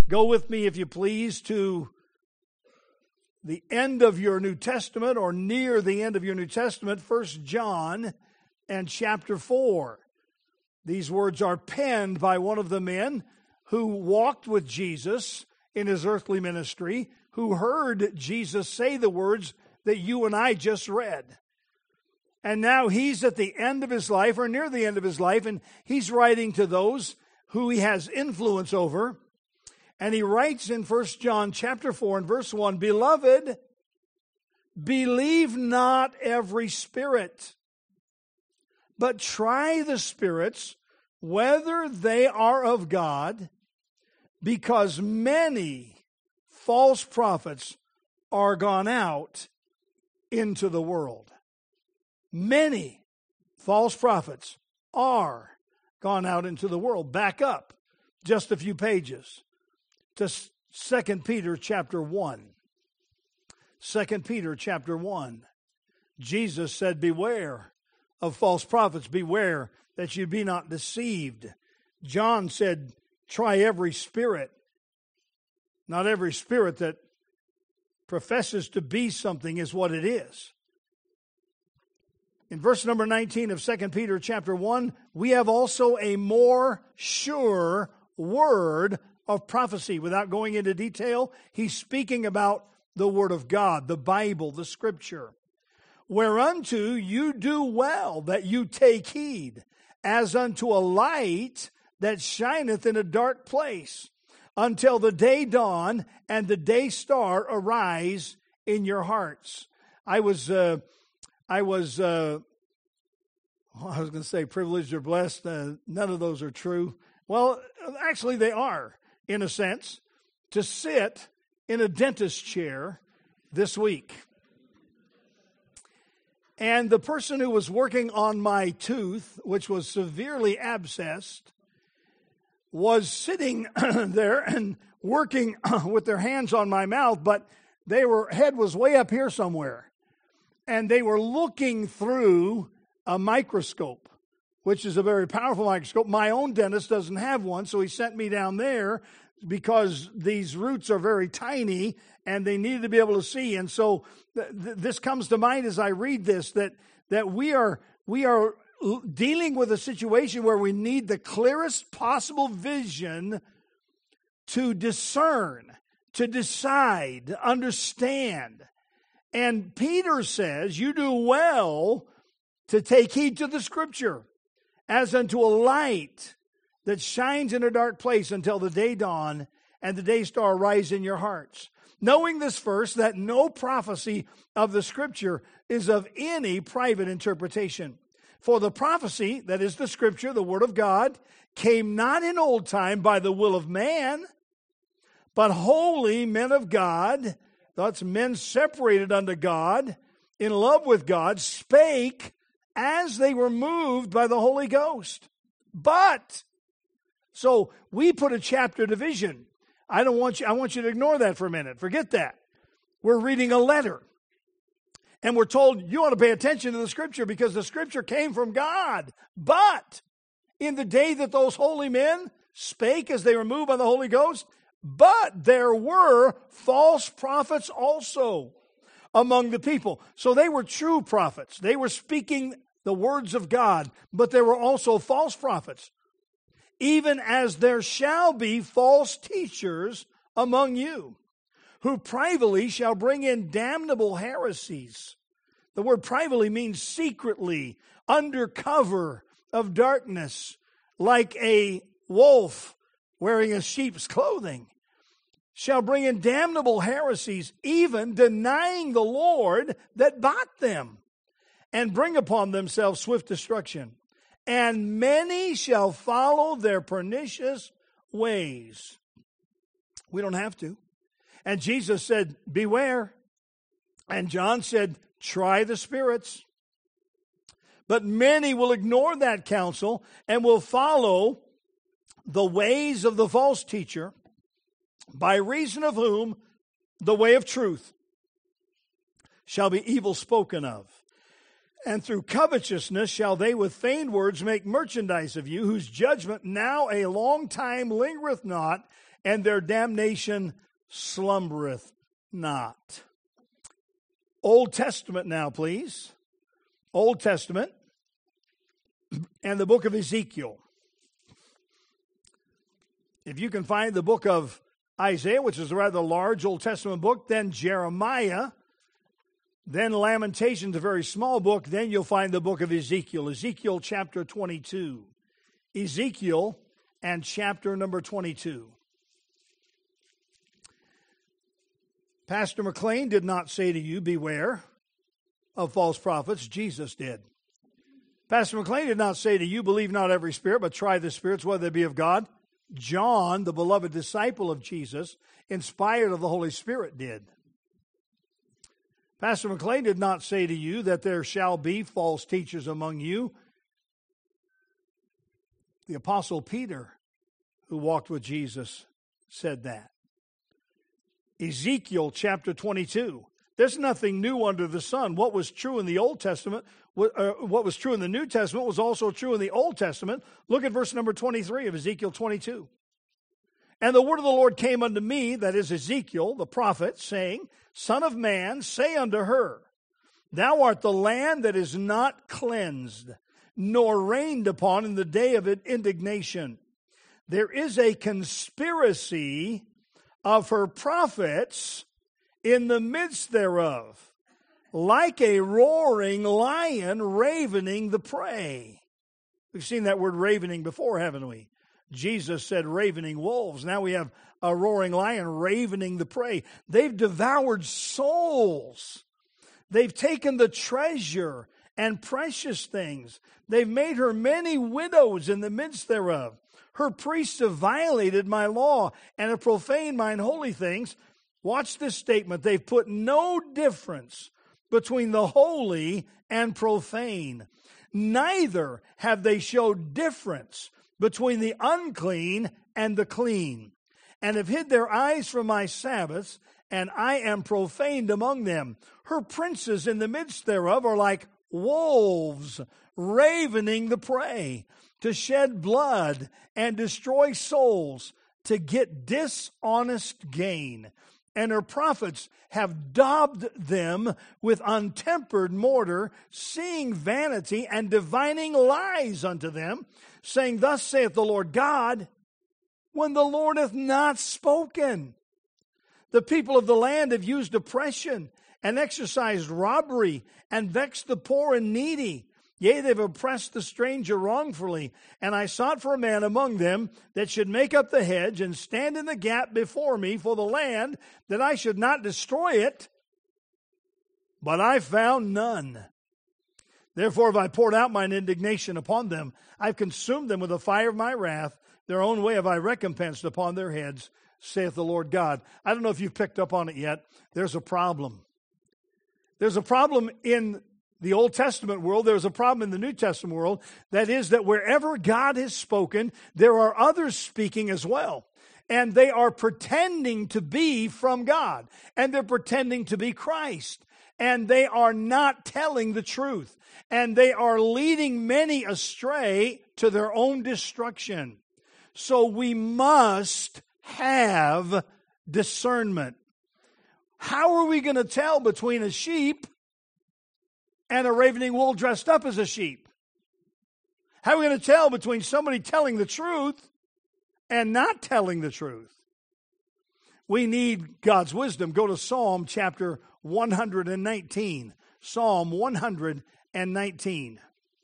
Go with me, if you please, to the end of your New Testament, or near the end of your New Testament, 1 John and chapter 4. These words are penned by one of the men who walked with Jesus in his earthly ministry, who heard Jesus say the words that you and I just read. And now he's at the end of his life, or near the end of his life, and he's writing to those who he has influence over. And he writes in 1 John chapter 4 and verse 1, Beloved, believe not every spirit, but try the spirits, whether they are of God, because many false prophets are gone out into the world. Many false prophets are gone out into the world. Back up just a few pages to 2 Peter chapter 1. 2 Peter chapter 1. Jesus said, Beware of false prophets. Beware that you be not deceived. John said, Try every spirit. Not every spirit that professes to be something is what it is. In verse number 19 of 2 Peter chapter 1, we have also a more sure word of prophecy. Without going into detail, he's speaking about the Word of God, the Bible, the Scripture. Whereunto you do well that you take heed, as unto a light that shineth in a dark place, until the day dawn and the day star arise in your hearts. I was going to say privileged or blessed. None of those are true. Well, actually they are, in a sense, to sit in a dentist chair this week. And the person who was working on my tooth, which was severely abscessed, was sitting there and working with their hands on my mouth, but head was way up here somewhere. And they were looking through a microscope, which is a very powerful microscope. My own dentist doesn't have one, so he sent me down there because these roots are very tiny and they needed to be able to see. And so this comes to mind as I read this, that we are dealing with a situation where we need the clearest possible vision to discern, to decide, understand. And Peter says, you do well to take heed to the Scripture, as unto a light that shines in a dark place until the day dawn and the day star rise in your hearts. Knowing this first, that no prophecy of the Scripture is of any private interpretation. For the prophecy, that is the Scripture, the Word of God, came not in old time by the will of man, but holy men of God, that's men separated unto God, in love with God, spake as they were moved by the Holy Ghost. So we put a chapter division. I want you to ignore that for a minute. Forget that. We're reading a letter. And we're told you ought to pay attention to the Scripture because the Scripture came from God. But in the day that those holy men spake as they were moved by the Holy Ghost, but there were false prophets also among the people. So they were true prophets. They were speaking the words of God, but there were also false prophets. Even as there shall be false teachers among you, who privately shall bring in damnable heresies. The word privately means secretly, under cover of darkness, like a wolf wearing a sheep's clothing. Shall bring in damnable heresies, even denying the Lord that bought them, and bring upon themselves swift destruction. And many shall follow their pernicious ways. We don't have to. And Jesus said, beware. And John said, try the spirits. But many will ignore that counsel and will follow the ways of the false teacher, by reason of whom the way of truth shall be evil spoken of. And through covetousness shall they with feigned words make merchandise of you, whose judgment now a long time lingereth not, and their damnation slumbereth not. Old Testament now, please. Old Testament and the book of Ezekiel. If you can find the book of Isaiah, which is a rather large Old Testament book, then Jeremiah, then Lamentations, a very small book, then you'll find the book of Ezekiel. Ezekiel chapter 22. Ezekiel and chapter number 22. Pastor McLean did not say to you, beware of false prophets. Jesus did. Pastor McLean did not say to you, believe not every spirit, but try the spirits, whether they be of God. John, the beloved disciple of Jesus, inspired of the Holy Spirit, did. Pastor McLean did not say to you that there shall be false teachers among you. The Apostle Peter, who walked with Jesus, said that. Ezekiel chapter 22. There's nothing new under the sun. What was true in the Old Testament, what was true in the New Testament was also true in the Old Testament. Look at verse number 23 of Ezekiel 22. And the word of the Lord came unto me, that is Ezekiel, the prophet, saying, Son of man, say unto her, Thou art the land that is not cleansed, nor rained upon in the day of indignation. There is a conspiracy of her prophets in the midst thereof, like a roaring lion ravening the prey. We've seen that word ravening before, haven't we? Jesus said ravening wolves. Now we have a roaring lion ravening the prey. They've devoured souls. They've taken the treasure and precious things. They've made her many widows in the midst thereof. Her priests have violated my law and have profaned mine holy things. Watch this statement. They've put no difference between the holy and profane. Neither have they showed difference between the unclean and the clean, and have hid their eyes from my Sabbaths, and I am profaned among them. Her princes in the midst thereof are like wolves, ravening the prey, to shed blood and destroy souls, to get dishonest gain. And her prophets have daubed them with untempered mortar, seeing vanity and divining lies unto them, saying, Thus saith the Lord God, when the Lord hath not spoken. The people of the land have used oppression and exercised robbery and vexed the poor and needy. Yea, they've oppressed the stranger wrongfully. And I sought for a man among them that should make up the hedge and stand in the gap before me for the land, that I should not destroy it. But I found none. Therefore have I poured out mine indignation upon them. I've consumed them with the fire of my wrath. Their own way have I recompensed upon their heads, saith the Lord God. I don't know if you've picked up on it yet. There's a problem. There's a problem in the Old Testament world. There's a problem in the New Testament world. That is that wherever God has spoken, there are others speaking as well. And they are pretending to be from God. And they're pretending to be Christ. And they are not telling the truth. And they are leading many astray to their own destruction. So we must have discernment. How are we going to tell between a sheep and a ravening wolf dressed up as a sheep? How are we going to tell between somebody telling the truth and not telling the truth? We need God's wisdom. Go to Psalm chapter 119. Psalm 119.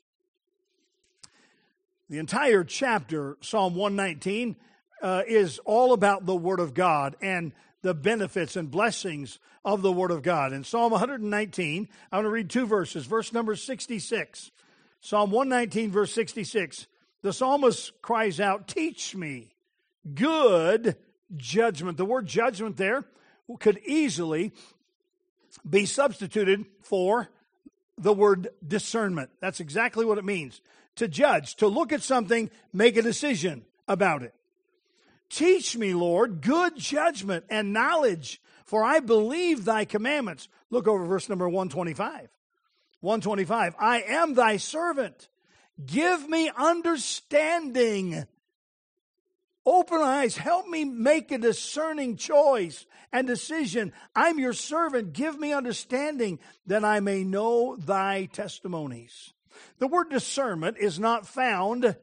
The entire chapter, Psalm 119, is all about the Word of God and the benefits and blessings of the Word of God. In Psalm 119, I want to read two verses. Verse number 66. Psalm 119, verse 66. The psalmist cries out, Teach me good judgment. The word judgment there could easily be substituted for the word discernment. That's exactly what it means. To judge, to look at something, make a decision about it. Teach me, Lord, good judgment and knowledge, for I believe thy commandments. Look over verse number 125. 125. I am thy servant. Give me understanding Open eyes. Help me make a discerning choice and decision. I'm your servant. Give me understanding that I may know thy testimonies. The word discernment is not found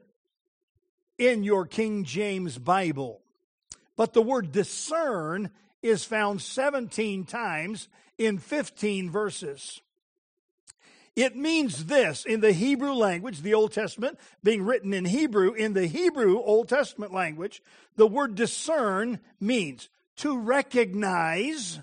in your King James Bible, but the word discern is found 17 times in 15 verses. It means this in the Hebrew language, the Old Testament being written in Hebrew. In the Hebrew Old Testament language, the word discern means to recognize,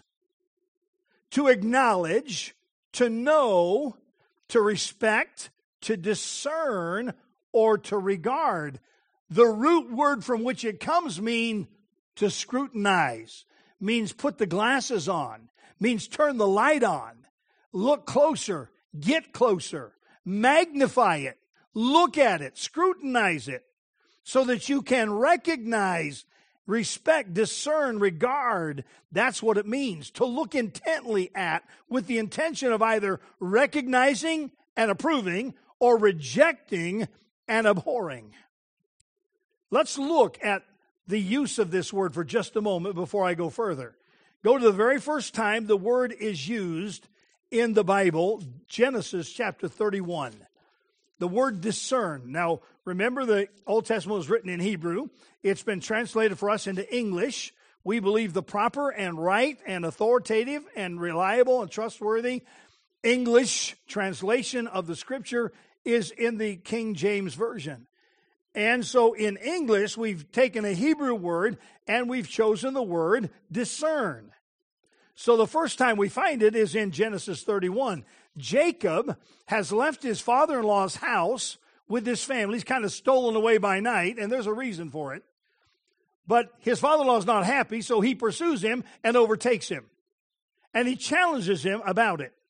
to acknowledge, to know, to respect, to discern, or to regard. The root word from which it comes means to scrutinize, means put the glasses on, means turn the light on, look closer, get closer, magnify it, look at it, scrutinize it, so that you can recognize, respect, discern, regard. That's what it means, to look intently at with the intention of either recognizing and approving or rejecting and abhorring. Let's look at the use of this word for just a moment before I go further. Go to the very first time the word is used in the Bible, Genesis chapter 31. The word discern. Now, remember the Old Testament was written in Hebrew. It's been translated for us into English. We believe the proper and right and authoritative and reliable and trustworthy English translation of the Scripture is in the King James Version. And so in English, we've taken a Hebrew word and we've chosen the word discern. So the first time we find it is in Genesis 31. Jacob has left his father-in-law's house with his family. He's kind of stolen away by night, and there's a reason for it. But his father-in-law is not happy, so he pursues him and overtakes him. And he challenges him about it.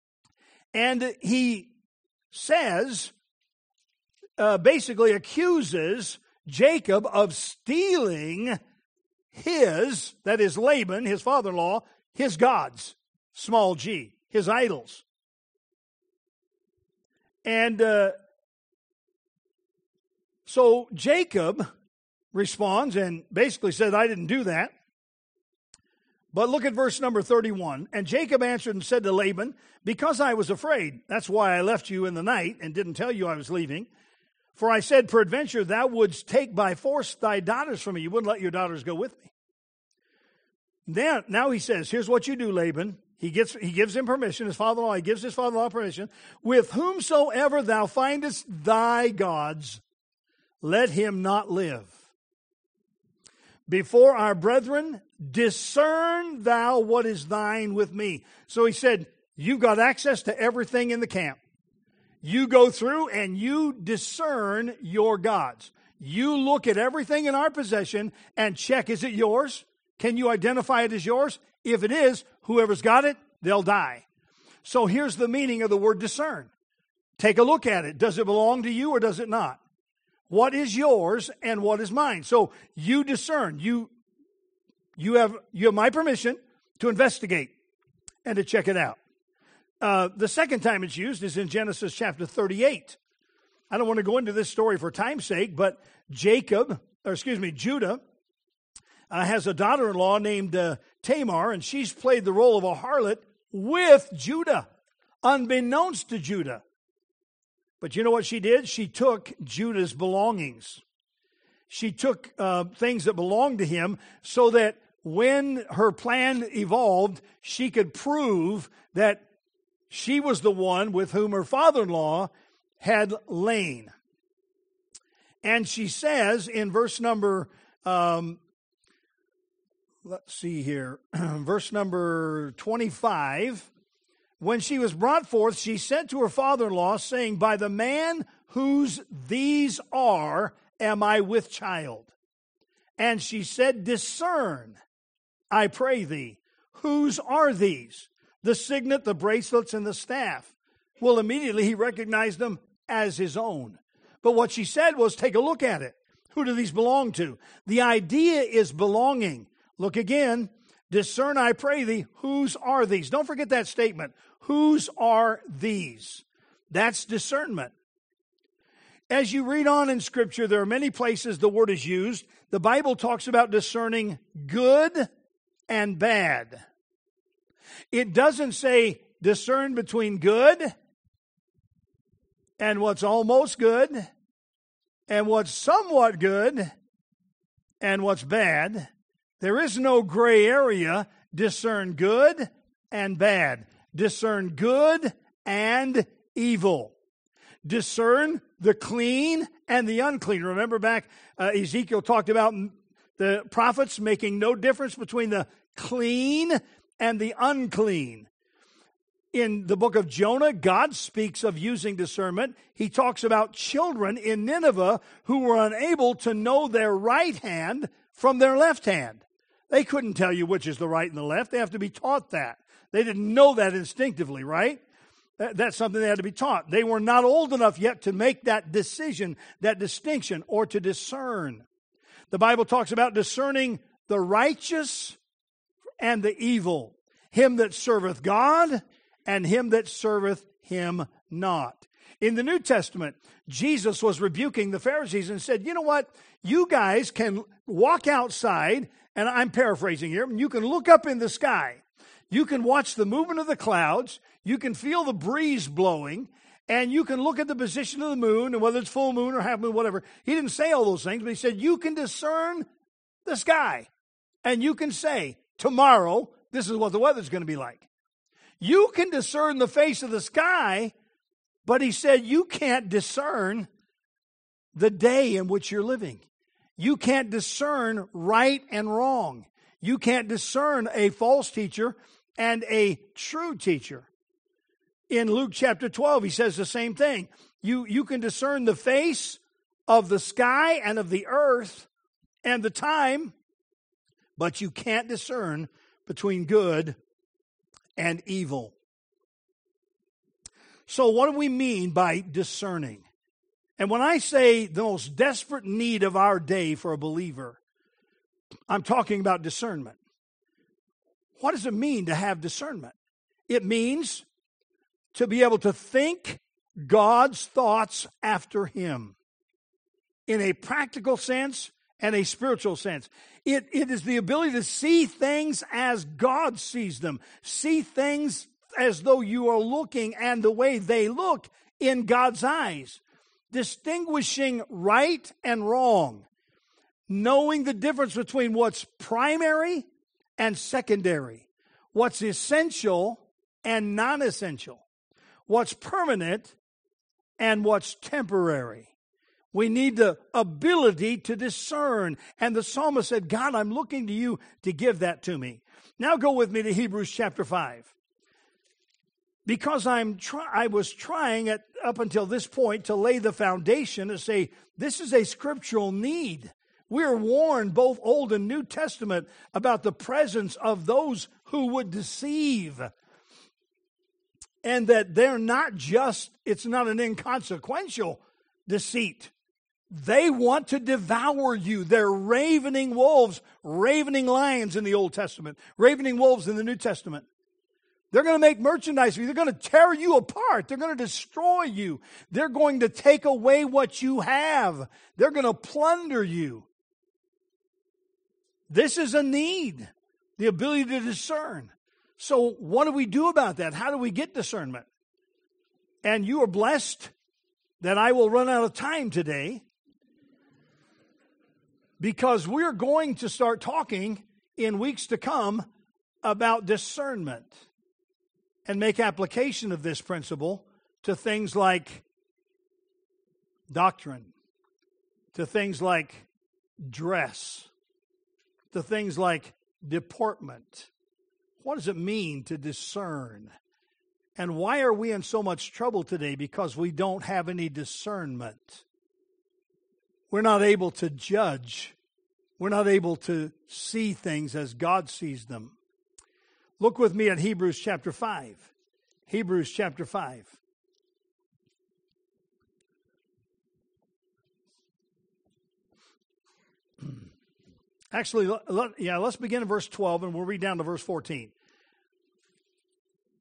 And he says, basically accuses Jacob of stealing his, that is Laban, his father-in-law, his gods, small g, his idols. And so Jacob responds and basically said, I didn't do that. But look at verse number 31. And Jacob answered and said to Laban, because I was afraid, that's why I left you in the night and didn't tell you I was leaving. For I said, peradventure, thou wouldst take by force thy daughters from me. You wouldn't let your daughters go with me. Now he says, here's what you do, Laban. He gives him permission. His father-in-law, he gives his father-in-law permission. With whomsoever thou findest thy gods, let him not live. Before our brethren, discern thou what is thine with me. So he said, you've got access to everything in the camp. You go through and you discern your gods. You look at everything in our possession and check, is it yours? Can you identify it as yours? If it is, whoever's got it, they'll die. So here's the meaning of the word discern. Take a look at it. Does it belong to you or does it not? What is yours and what is mine? So you discern. You have my permission to investigate and to check it out. The second time it's used is in Genesis chapter 38. I don't want to go into this story for time's sake, but Judah has a daughter-in-law named Tamar, and she's played the role of a harlot with Judah, unbeknownst to Judah. But you know what she did? She took Judah's belongings. She took things that belonged to him so that when her plan evolved, she could prove that she was the one with whom her father-in-law had lain. And she says in verse number, verse number 25, when she was brought forth, she sent to her father-in-law, saying, by the man whose these are, am I with child? And she said, discern, I pray thee, whose are these? The signet, the bracelets, and the staff. Well, immediately he recognized them as his own. But what she said was, take a look at it. Who do these belong to? The idea is belonging. Look again. Discern, I pray thee, whose are these? Don't forget that statement. Whose are these? That's discernment. As you read on in Scripture, there are many places the word is used The Bible talks about discerning good and bad. It doesn't say discern between good and what's almost good and what's somewhat good and what's bad. There is no gray area. Discern good and bad. Discern good and evil. Discern the clean and the unclean. Remember back, Ezekiel talked about the prophets making no difference between the clean and the unclean. In the book of Jonah, God speaks of using discernment. He talks about children in Nineveh who were unable to know their right hand from their left hand. They couldn't tell you which is the right and the left. They have to be taught that. They didn't know that instinctively, right? That's something they had to be taught. They were not old enough yet to make that decision, that distinction, or to discern. The Bible talks about discerning the righteous and the evil, him that serveth God and him that serveth him not. In the New Testament, Jesus was rebuking the Pharisees and said, you know what? You guys can walk outside, and I'm paraphrasing here, you can look up in the sky. You can watch the movement of the clouds. You can feel the breeze blowing. And you can look at the position of the moon, and whether it's full moon or half moon, whatever. He didn't say all those things, but he said, you can discern the sky. And you can say, tomorrow, this is what the weather's going to be like. You can discern the face of the sky, but he said, you can't discern the day in which you're living. You can't discern right and wrong. You can't discern a false teacher and a true teacher. In Luke chapter 12, he says the same thing. You can discern the face of the sky and of the earth and the time, but you can't discern between good and evil. So what do we mean by discerning? And when I say the most desperate need of our day for a believer, I'm talking about discernment. What does it mean to have discernment? It means to be able to think God's thoughts after Him in a practical sense and a spiritual sense. It is the ability to see things as God sees them. See things as though you are looking and the way they look in God's eyes. Distinguishing right and wrong. Knowing the difference between what's primary and secondary. What's essential and non-essential. What's permanent and what's temporary. We need the ability to discern. And the psalmist said, God, I'm looking to you to give that to me. Now go with me to Hebrews chapter 5. Because I was trying up until this point to lay the foundation to say, this is a scriptural need. We're warned, both Old and New Testament, about the presence of those who would deceive. And that they're not just, it's not an inconsequential deceit. They want to devour you. They're ravening wolves, ravening lions in the Old Testament, ravening wolves in the New Testament. They're going to make merchandise of you. They're going to tear you apart. They're going to destroy you. They're going to take away what you have. They're going to plunder you. This is a need, the ability to discern. So what do we do about that? How do we get discernment? And you are blessed that I will run out of time today because we're going to start talking in weeks to come about discernment and make application of this principle to things like doctrine, to things like dress, to things like deportment. What does it mean to discern? And why are we in so much trouble today? Because we don't have any discernment. We're not able to judge. We're not able to see things as God sees them. Look with me at Hebrews chapter 5. Hebrews chapter 5. Actually, let's begin in verse 12 and we'll read down to verse 14.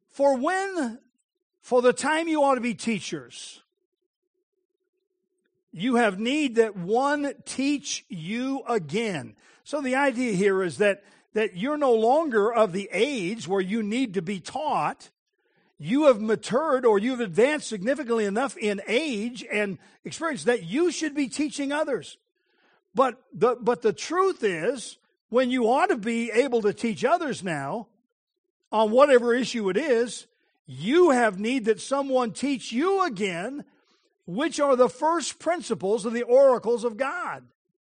For the time you ought to be teachers, You have need that one teach you again. So the idea here is that you're no longer of the age where you need to be taught. You have matured, or you've advanced significantly enough in age and experience that you should be teaching others. But the truth is, when you ought to be able to teach others now, on whatever issue it is, you have need that someone teach you again, which are the first principles of the oracles of God.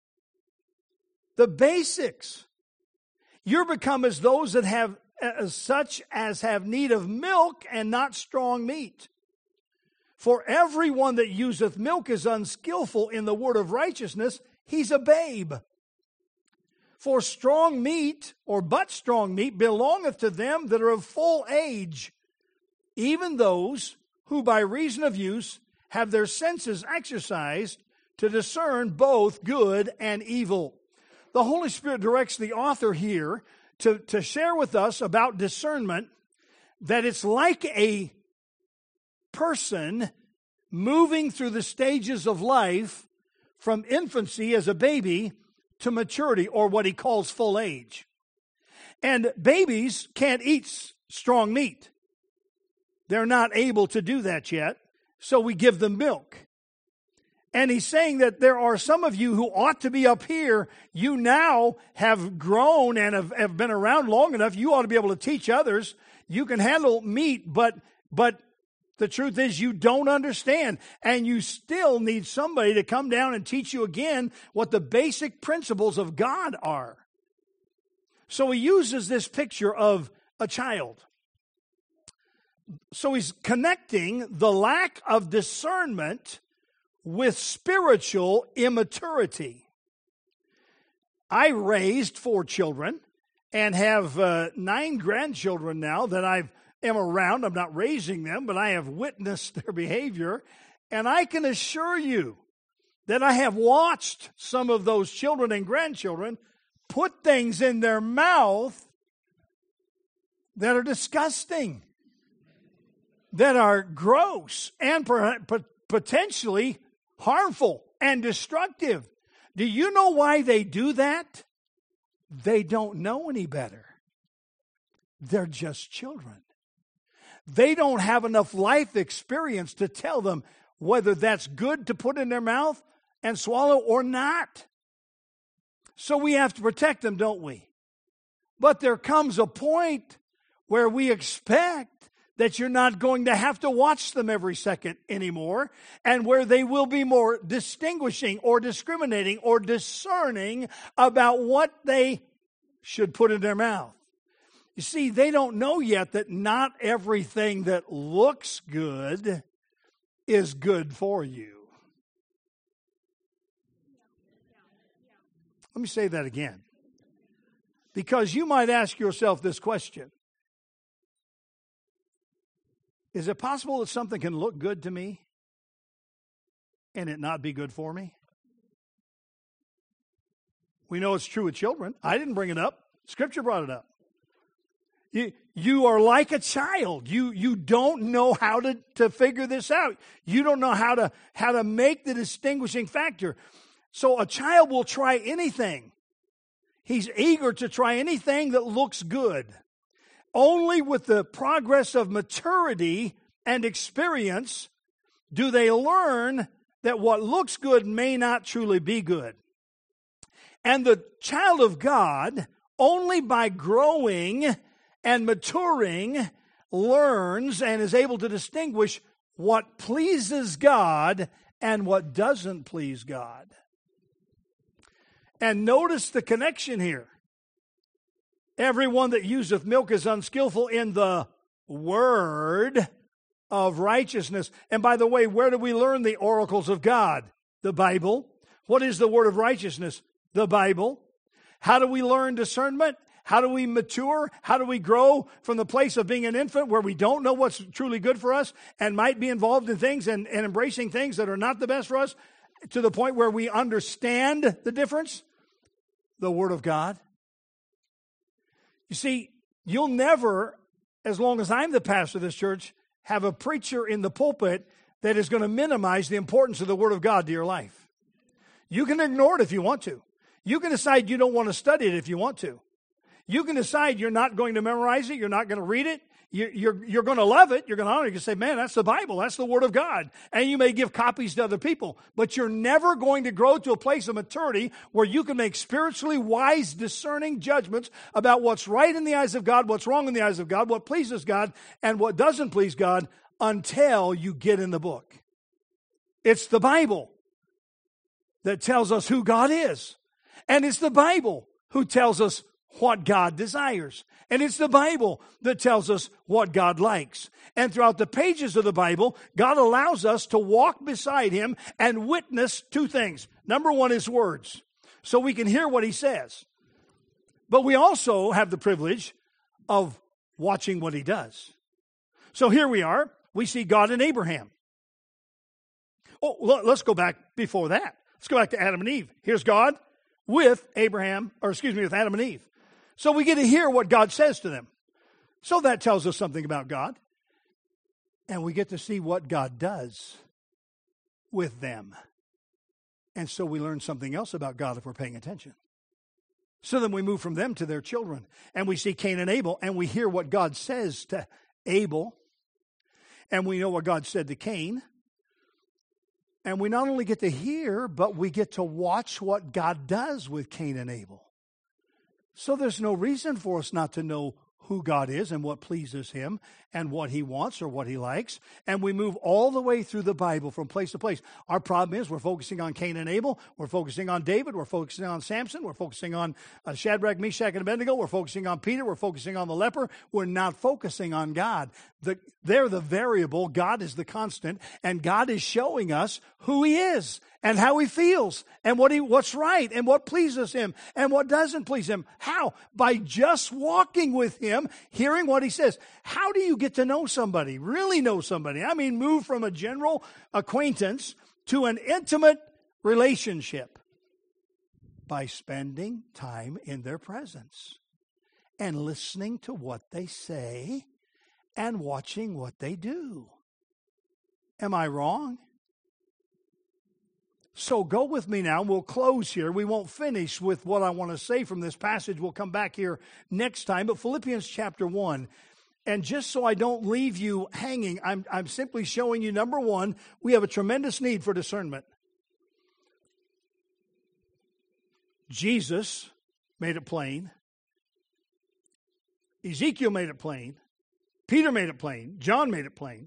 The basics. You're become as those that have such as have need of milk and not strong meat. For everyone that useth milk is unskillful in the word of righteousness, he's a babe. For strong meat, or but strong meat, belongeth to them that are of full age, even those who by reason of use have their senses exercised to discern both good and evil. The Holy Spirit directs the author here to share with us about discernment, that it's like a person moving through the stages of life from infancy as a baby to maturity, or what he calls full age. And babies can't eat strong meat. They're not able to do that yet, so we give them milk. And he's saying that there are some of you who ought to be up here. You now have grown and have been around long enough. You ought to be able to teach others. You can handle meat, but the truth is you don't understand. And you still need somebody to come down and teach you again what the basic principles of God are. So he uses this picture of a child. So he's connecting the lack of discernment with spiritual immaturity. I raised 4 children and have 9 grandchildren now that I am around. I'm not raising them, but I have witnessed their behavior. And I can assure you that I have watched some of those children and grandchildren put things in their mouth that are disgusting, that are gross, and potentially harmful and destructive. Do you know why they do that? They don't know any better. They're just children. They don't have enough life experience to tell them whether that's good to put in their mouth and swallow or not. So we have to protect them, don't we? But there comes a point where we expect that you're not going to have to watch them every second anymore, and where they will be more distinguishing or discriminating or discerning about what they should put in their mouth. You see, they don't know yet that not everything that looks good is good for you. Let me say that again. Because you might ask yourself this question. Is it possible that something can look good to me and it not be good for me? We know it's true with children. I didn't bring it up. Scripture brought it up. You are like a child. You don't know how to figure this out. You don't know how to make the distinguishing factor. So a child will try anything. He's eager to try anything that looks good. Only with the progress of maturity and experience do they learn that what looks good may not truly be good. And the child of God, only by growing and maturing, learns and is able to distinguish what pleases God and what doesn't please God. And notice the connection here. Everyone that useth milk is unskillful in the word of righteousness. And by the way, where do we learn the oracles of God? The Bible. What is the word of righteousness? The Bible. How do we learn discernment? How do we mature? How do we grow from the place of being an infant where we don't know what's truly good for us and might be involved in things and embracing things that are not the best for us to the point where we understand the difference? The Word of God. You see, you'll never, as long as I'm the pastor of this church, have a preacher in the pulpit that is going to minimize the importance of the Word of God to your life. You can ignore it if you want to. You can decide you don't want to study it if you want to. You can decide you're not going to memorize it. You're not going to read it. You're going to love it. You're going to honor it. You can say, man, that's the Bible. That's the Word of God. And you may give copies to other people. But you're never going to grow to a place of maturity where you can make spiritually wise, discerning judgments about what's right in the eyes of God, what's wrong in the eyes of God, what pleases God, and what doesn't please God until you get in the book. It's the Bible that tells us who God is. And it's the Bible who tells us what God desires. And it's the Bible that tells us what God likes. And throughout the pages of the Bible, God allows us to walk beside Him and witness two things. Number one is words, so we can hear what He says. But we also have the privilege of watching what He does. So here we are. We see God in Abraham. Oh, let's go back before that. Let's go back to Adam and Eve. Here's God with with Adam and Eve. So we get to hear what God says to them. So that tells us something about God. And we get to see what God does with them. And so we learn something else about God if we're paying attention. So then we move from them to their children. And we see Cain and Abel. And we hear what God says to Abel. And we know what God said to Cain. And we not only get to hear, but we get to watch what God does with Cain and Abel. So there's no reason for us not to know who God is and what pleases Him and what He wants or what He likes. And we move all the way through the Bible from place to place. Our problem is we're focusing on Cain and Abel. We're focusing on David. We're focusing on Samson. We're focusing on Shadrach, Meshach, and Abednego. We're focusing on Peter. We're focusing on the leper. We're not focusing on God. They're the variable. God is the constant. And God is showing us who He is and how He feels and what's right and what pleases Him and what doesn't please Him. How? By just walking with Him, hearing what He says. How do you get to know somebody, really know somebody? I mean, move from a general acquaintance to an intimate relationship by spending time in their presence and listening to what they say and watching what they do. Am I wrong? So go with me now. We'll close here. We won't finish with what I want to say from this passage. We'll come back here next time. But Philippians chapter 1. And just so I don't leave you hanging, I'm simply showing you, number one, we have a tremendous need for discernment. Jesus made it plain. Ezekiel made it plain. Peter made it plain. John made it plain.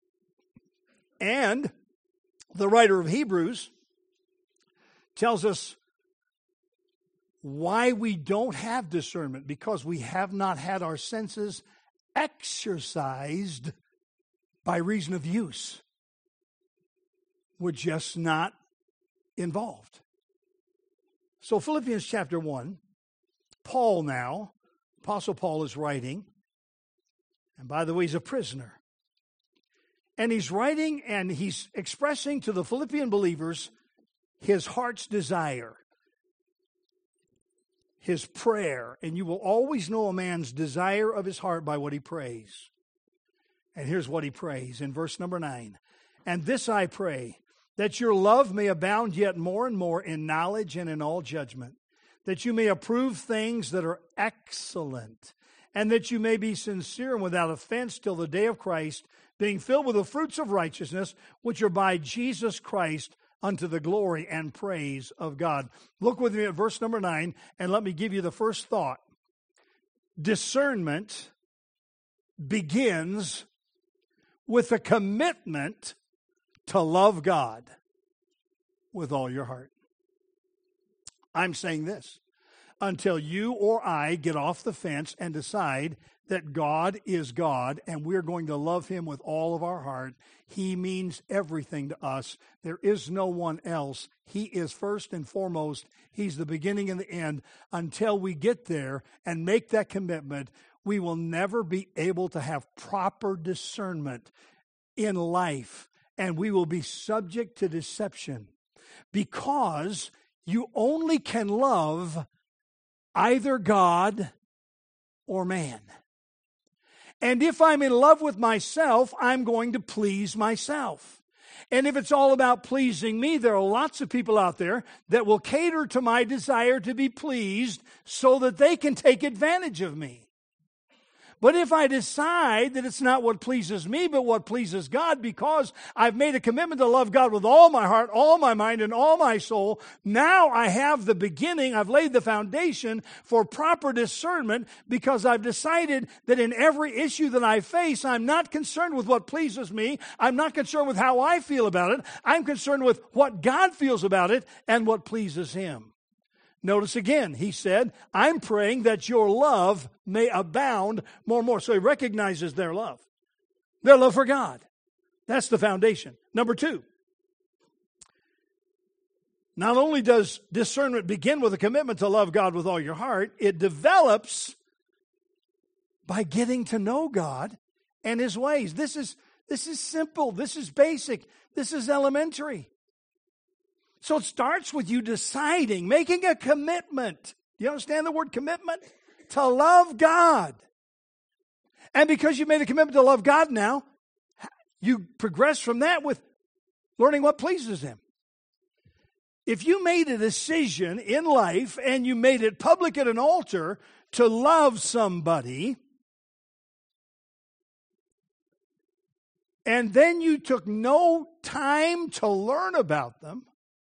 And the writer of Hebrews tells us why we don't have discernment, because we have not had our senses exercised by reason of use. We're just not involved. So Philippians chapter 1, Paul now, Apostle Paul is writing, and by the way, he's a prisoner. And he's writing and he's expressing to the Philippian believers his heart's desire, his prayer. And you will always know a man's desire of his heart by what he prays. And here's what he prays in verse number 9. And this I pray, that your love may abound yet more and more in knowledge and in all judgment, that you may approve things that are excellent, and that you may be sincere and without offense till the day of Christ, being filled with the fruits of righteousness, which are by Jesus Christ, unto the glory and praise of God. Look with me at verse number 9, and let me give you the first thought. Discernment begins with a commitment to love God with all your heart. I'm saying this. Until you or I get off the fence and decide that God is God and we're going to love Him with all of our heart, He means everything to us. There is no one else. He is first and foremost. He's the beginning and the end. Until we get there and make that commitment, we will never be able to have proper discernment in life, and we will be subject to deception, because you only can love either God or man. And if I'm in love with myself, I'm going to please myself. And if it's all about pleasing me, there are lots of people out there that will cater to my desire to be pleased so that they can take advantage of me. But if I decide that it's not what pleases me, but what pleases God, because I've made a commitment to love God with all my heart, all my mind, and all my soul, now I have the beginning, I've laid the foundation for proper discernment, because I've decided that in every issue that I face, I'm not concerned with what pleases me. I'm not concerned with how I feel about it. I'm concerned with what God feels about it and what pleases Him. Notice again, he said, I'm praying that your love may abound more and more. So he recognizes their love for God. That's the foundation. Number 2, not only does discernment begin with a commitment to love God with all your heart, it develops by getting to know God and His ways. This is simple. This is basic. This is elementary. So it starts with you deciding, making a commitment. Do you understand the word commitment? To love God. And because you made a commitment to love God now, you progress from that with learning what pleases Him. If you made a decision in life and you made it public at an altar to love somebody, and then you took no time to learn about them,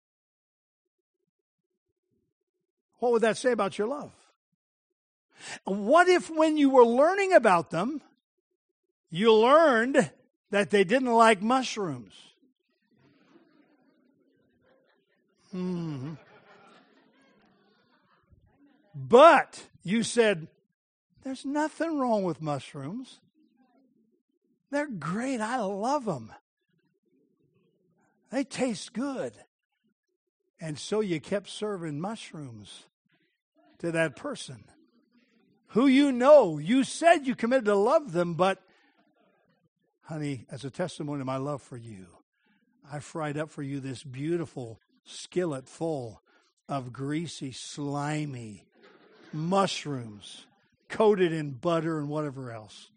what would that say about your love? What if when you were learning about them, you learned that they didn't like mushrooms? But you said, there's nothing wrong with mushrooms. They're great. I love them. They taste good. And so you kept serving mushrooms to that person who you said you committed to love them, but honey, as a testimony of my love for you, I fried up for you this beautiful skillet full of greasy, slimy mushrooms coated in butter and whatever else.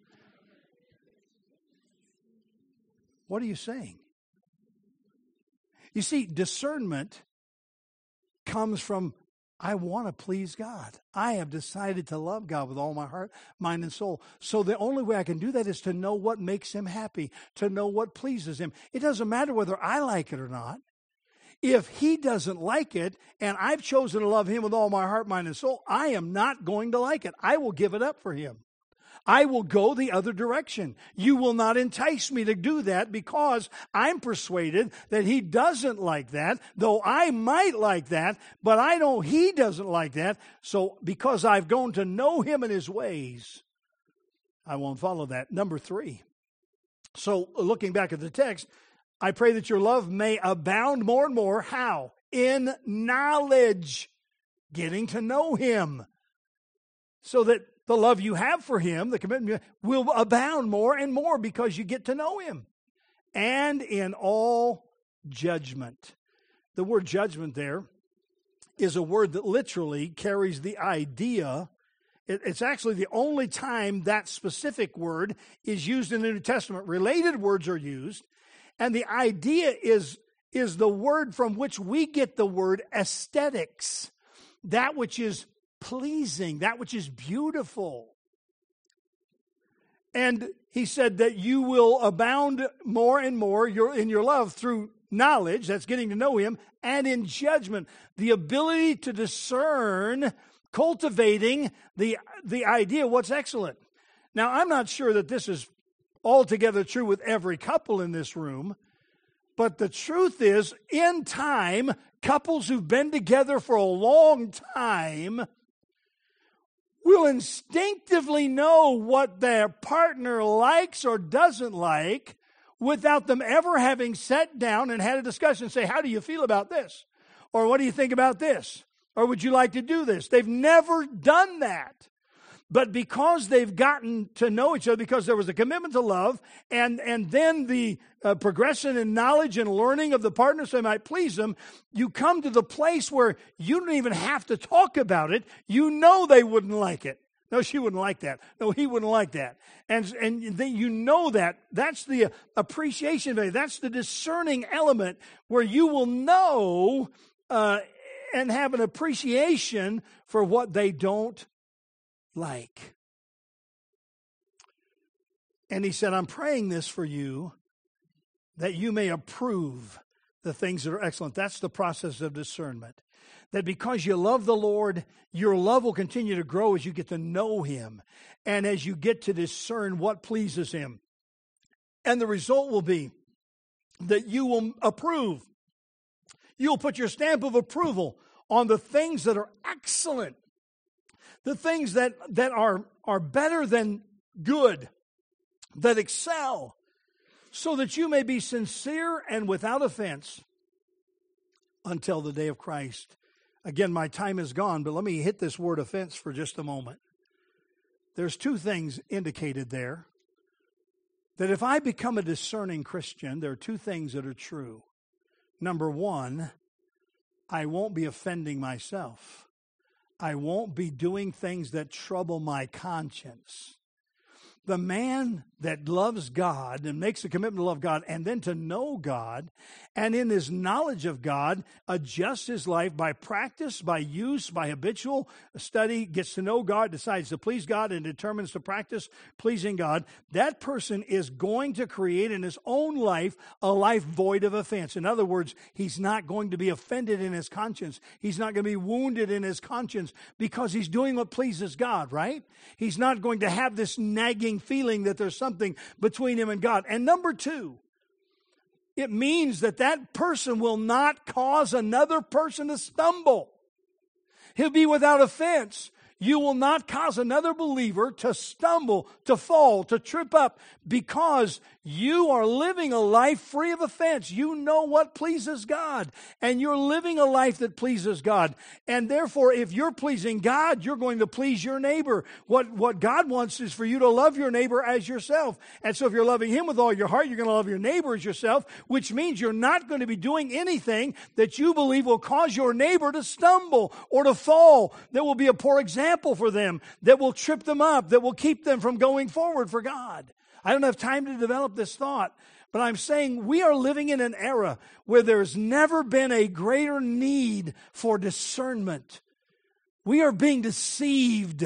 What are you saying? You see, discernment comes from, I want to please God. I have decided to love God with all my heart, mind, and soul. So the only way I can do that is to know what makes Him happy, to know what pleases Him. It doesn't matter whether I like it or not. If He doesn't like it, and I've chosen to love Him with all my heart, mind, and soul, I am not going to like it. I will give it up for Him. I will go the other direction. You will not entice me to do that, because I'm persuaded that He doesn't like that, though I might like that, but I know He doesn't like that. So because I've gone to know Him and His ways, I won't follow that. Number 3. So looking back at the text, I pray that your love may abound more and more. How? In knowledge. Getting to know Him. So that the love you have for Him, the commitment, will abound more and more because you get to know Him. And in all judgment. The word judgment there is a word that literally carries the idea. It's actually the only time that specific word is used in the New Testament. Related words are used. And the idea is the word from which we get the word aesthetics. That which is pleasing, that which is beautiful. And he said that you will abound more and more in your love through knowledge, that's getting to know Him, and in judgment, the ability to discern, cultivating the idea of what's excellent. Now, I'm not sure that this is altogether true with every couple in this room, but the truth is, in time, couples who've been together for a long time will instinctively know what their partner likes or doesn't like without them ever having sat down and had a discussion and say, how do you feel about this? Or what do you think about this? Or would you like to do this? They've never done that. But because they've gotten to know each other, because there was a commitment to love, and then the progression in knowledge and learning of the partner so they might please them, you come to the place where you don't even have to talk about it. You know they wouldn't like it. No, she wouldn't like that. No, he wouldn't like that. And then you know that. That's the appreciation value. That's the discerning element where you will know and have an appreciation for what they don't like. And he said, I'm praying this for you that you may approve the things that are excellent. That's the process of discernment. That because you love the Lord, your love will continue to grow as you get to know Him and as you get to discern what pleases Him. And the result will be that you will approve. You'll put your stamp of approval on the things that are excellent, the things that are better than good, that excel, so that you may be sincere and without offense until the day of Christ. Again, my time is gone, but let me hit this word offense for just a moment. There's two things indicated there. That if I become a discerning Christian, there are two things that are true. Number one, I won't be offending myself. I won't be doing things that trouble my conscience. The man that loves God and makes a commitment to love God and then to know God, and in his knowledge of God, adjusts his life by practice, by use, by habitual study, gets to know God, decides to please God, and determines to practice pleasing God, that person is going to create in his own life a life void of offense. In other words, he's not going to be offended in his conscience. He's not going to be wounded in his conscience because he's doing what pleases God, right? He's not going to have this nagging feeling that there's something between him and God. And number two, it means that that person will not cause another person to stumble. He'll be without offense. You will not cause another believer to stumble, to fall, to trip up, because you are living a life free of offense. You know what pleases God, and you're living a life that pleases God. And therefore, if you're pleasing God, you're going to please your neighbor. What God wants is for you to love your neighbor as yourself. And so if you're loving Him with all your heart, you're going to love your neighbor as yourself, which means you're not going to be doing anything that you believe will cause your neighbor to stumble or to fall, that will be a poor example for them, that will trip them up, that will keep them from going forward for God. I don't have time to develop this thought, but I'm saying we are living in an era where there's never been a greater need for discernment. We are being deceived.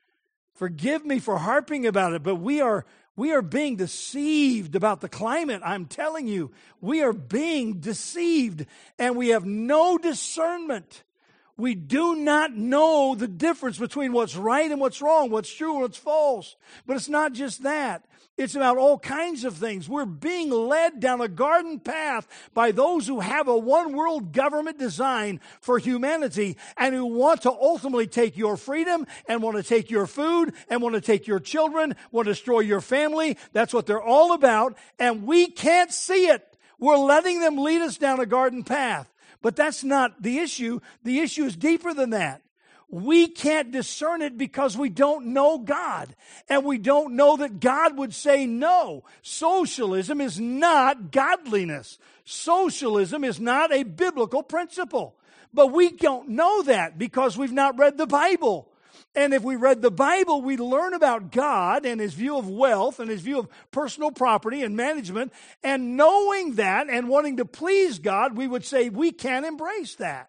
Forgive me for harping about it, but we are being deceived about the climate. I'm telling you, we are being deceived, and we have no discernment. We do not know the difference between what's right and what's wrong, what's true and what's false. But it's not just that. It's about all kinds of things. We're being led down a garden path by those who have a one-world government design for humanity and who want to ultimately take your freedom and want to take your food and want to take your children, want to destroy your family. That's what they're all about, and we can't see it. We're letting them lead us down a garden path. But that's not the issue. The issue is deeper than that. We can't discern it because we don't know God. And we don't know that God would say no. Socialism is not godliness. Socialism is not a biblical principle. But we don't know that because we've not read the Bible. And if we read the Bible, we learn about God and His view of wealth and His view of personal property and management. And knowing that and wanting to please God, we would say we can't embrace that.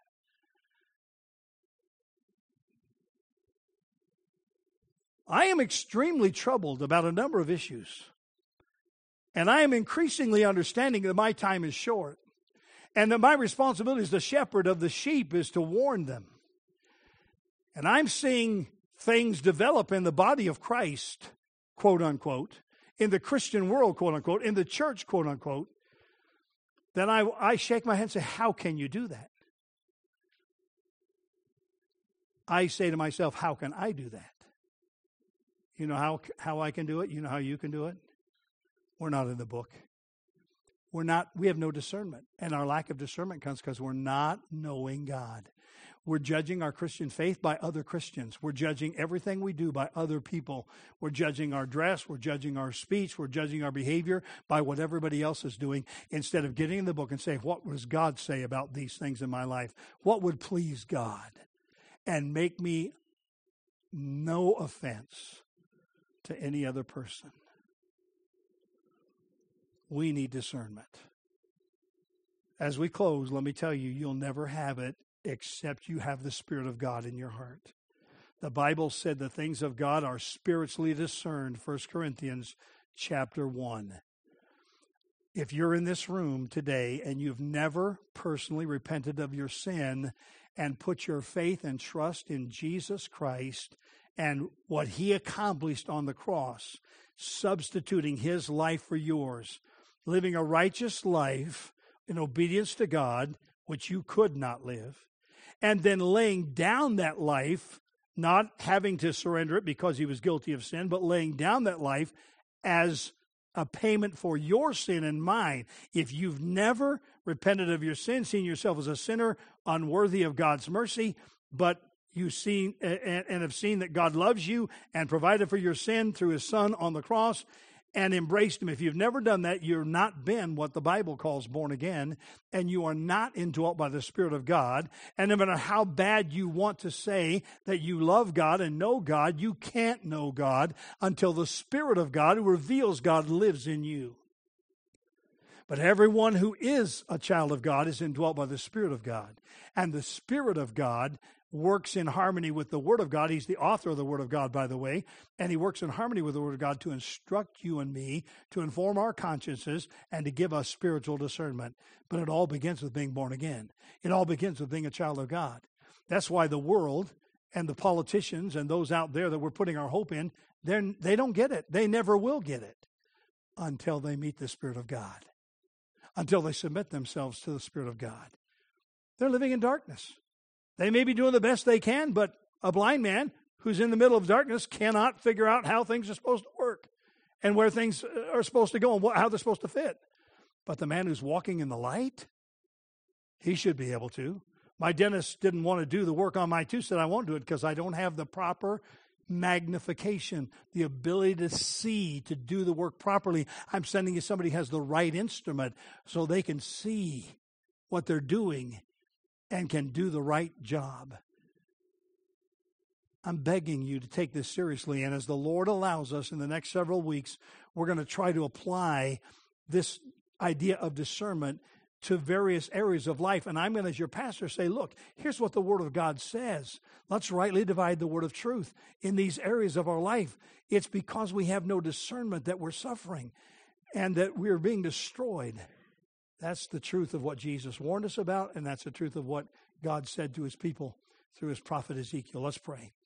I am extremely troubled about a number of issues. And I am increasingly understanding that my time is short. And that my responsibility as the shepherd of the sheep is to warn them. And I'm seeing things develop in the body of Christ, quote unquote, in the Christian world, quote unquote, in the church, quote unquote, that I shake my head and say, how can you do that? I say to myself, how can I do that? You know how I can do it? You know how you can do it? We're not in the book. We have no discernment. And our lack of discernment comes because we're not knowing God. We're judging our Christian faith by other Christians. We're judging everything we do by other people. We're judging our dress. We're judging our speech. We're judging our behavior by what everybody else is doing, instead of getting in the book and saying, what does God say about these things in my life? What would please God and make me no offense to any other person. We need discernment. As we close, let me tell you, you'll never have it except you have the Spirit of God in your heart. The Bible said the things of God are spiritually discerned, 1 Corinthians chapter 1. If you're in this room today and you've never personally repented of your sin and put your faith and trust in Jesus Christ and what He accomplished on the cross, substituting His life for yours, living a righteous life in obedience to God, which you could not live, and then laying down that life, not having to surrender it because he was guilty of sin, but laying down that life as a payment for your sin and mine. If you've never repented of your sin, seen yourself as a sinner, unworthy of God's mercy, but you've seen and have seen that God loves you and provided for your sin through His Son on the cross and embraced Him. If you've never done that, you've not been what the Bible calls born again, and you are not indwelt by the Spirit of God. And no matter how bad you want to say that you love God and know God, you can't know God until the Spirit of God, who reveals God, lives in you. But everyone who is a child of God is indwelt by the Spirit of God. And the Spirit of God works in harmony with the Word of God. He's the author of the Word of God, by the way. And He works in harmony with the Word of God to instruct you and me, to inform our consciences, and to give us spiritual discernment. But it all begins with being born again. It all begins with being a child of God. That's why the world and the politicians and those out there that we're putting our hope in, they don't get it. They never will get it until they meet the Spirit of God, until they submit themselves to the Spirit of God. They're living in darkness. They may be doing the best they can, but a blind man who's in the middle of darkness cannot figure out how things are supposed to work and where things are supposed to go and how they're supposed to fit. But the man who's walking in the light, he should be able to. My dentist didn't want to do the work on my tooth, said I won't do it because I don't have the proper magnification, the ability to see, to do the work properly. I'm sending you somebody who has the right instrument so they can see what they're doing and can do the right job. I'm begging you to take this seriously, and as the Lord allows us in the next several weeks, we're going to try to apply this idea of discernment to various areas of life. And I'm going to, as your pastor, say, look, here's what the Word of God says. Let's rightly divide the word of truth in these areas of our life. It's because we have no discernment that we're suffering and that we're being destroyed. That's the truth of what Jesus warned us about, and that's the truth of what God said to His people through His prophet Ezekiel. Let's pray.